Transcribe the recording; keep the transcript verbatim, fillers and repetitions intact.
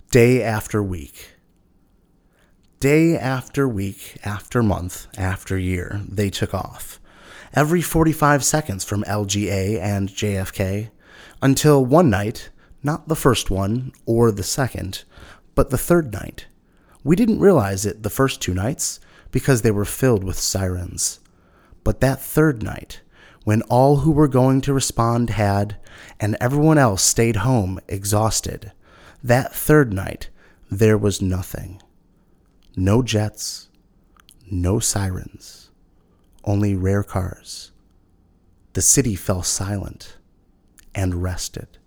Day after week. Day after week, after month, after year, they took off. Every forty-five seconds from L G A and J F K, until one night, not the first one or the second, but the third night. We didn't realize it the first two nights because they were filled with sirens. But that third night, when all who were going to respond had, and everyone else stayed home exhausted, that third night, there was nothing. No jets, no sirens, only rare cars. The city fell silent and rested.